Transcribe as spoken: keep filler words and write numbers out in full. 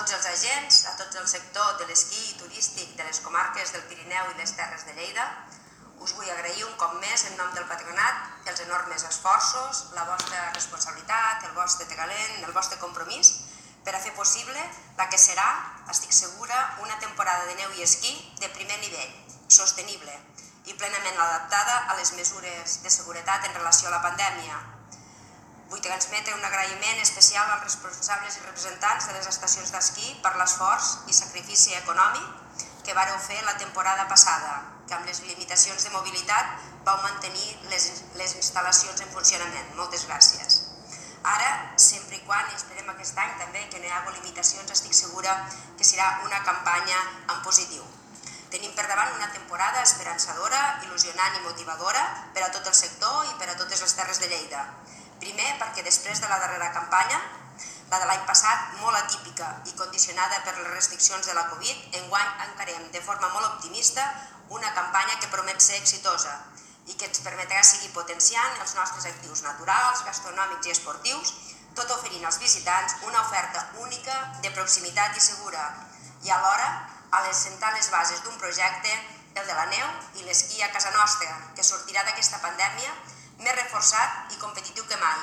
tots els agents, a tot el sector de l'esquí turístic de les comarques del Pirineu i les Terres de Lleida. Us vull agrair un cop més en nom del Patronat els enormes esforços, la vostra responsabilitat, el vostre talent, el vostre compromís per a fer possible la que serà, estic segura, una temporada de neu i esquí de primer nivell, sostenible i plenament adaptada a les mesures de seguretat en relació a la pandèmia. Vull transmetre un agraïment especial als responsables i representants de les estacions d'esquí per l'esforç i sacrifici econòmic que vareu fer la temporada passada, que amb les limitacions de mobilitat vau mantenir les, les instal·lacions en funcionament. Moltes gràcies. Ara, sempre i quan, i esperem aquest any també que no hi hagi limitacions, estic segura que serà una campanya en positiu. Tenim per davant una temporada esperançadora, il·lusionant i motivadora per a tot el sector i per a totes les Terres de Lleida. Primer, perquè després de la darrera campanya, la de l'any passat, molt atípica i condicionada per les restriccions de la Covid, enguany encarem de forma molt optimista una campanya que promet ser exitosa i que ens permetrà seguir potenciant els nostres actius naturals, gastronòmics i esportius, tot oferint als visitants una oferta única de proximitat i segura i alhora a sentar les bases d'un projecte, el de la neu i l'esquí a casa nostra, que sortirà d'aquesta pandèmia més reforçat i competitiu que mai.